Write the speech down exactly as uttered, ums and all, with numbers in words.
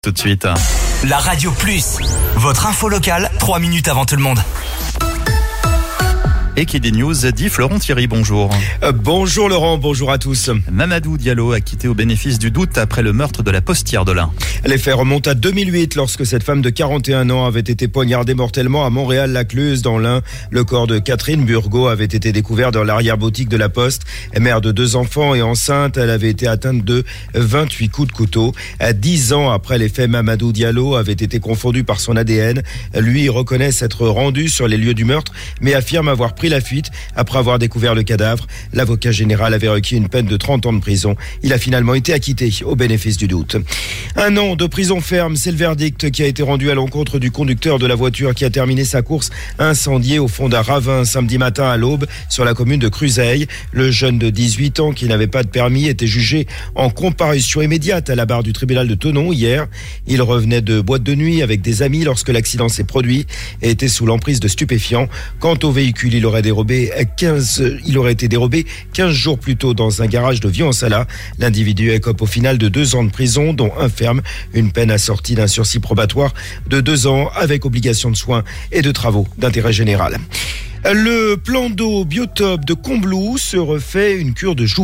Tout de suite. La Radio Plus, votre info locale, trois minutes avant tout le monde. Et qui dit news dit Florent Thierry, bonjour. Euh, bonjour Laurent, bonjour à tous. Mamadou Diallo a quitté au bénéfice du doute après le meurtre de la postière de l'Ain. Les faits remontent à deux mille huit lorsque cette femme de quarante et un ans avait été poignardée mortellement à Montréal-Lacluse dans l'Ain. Le corps de Catherine Burgot avait été découvert dans l'arrière-boutique de la Poste. Mère de deux enfants et enceinte, elle avait été atteinte de vingt-huit coups de couteau. À dix ans après les faits, Mamadou Diallo avait été confondu par son A D N. Lui reconnaît s'être rendu sur les lieux du meurtre, mais affirme avoir pris la fuite après avoir découvert le cadavre. L'avocat général avait requis une peine de trente ans de prison. Il a finalement été acquitté au bénéfice du doute. Un an de prison ferme, c'est le verdict qui a été rendu à l'encontre du conducteur de la voiture qui a terminé sa course incendiée au fond d'un ravin samedi matin à l'aube sur la commune de Cruzeil. Le jeune de dix-huit ans qui n'avait pas de permis était jugé en comparution immédiate à la barre du tribunal de Thonon hier. Il revenait de boîte de nuit avec des amis lorsque l'accident s'est produit et était sous l'emprise de stupéfiants. Quant au véhicule, il aurait dérobé quinze, il aurait été dérobé quinze jours plus tôt dans un garage de Vion-en-Salat. L'individu écope au final de deux ans de prison, dont un ferme, une peine assortie d'un sursis probatoire de deux ans avec obligation de soins et de travaux d'intérêt général. Le plan d'eau biotope de Combloux se refait une cure de jour.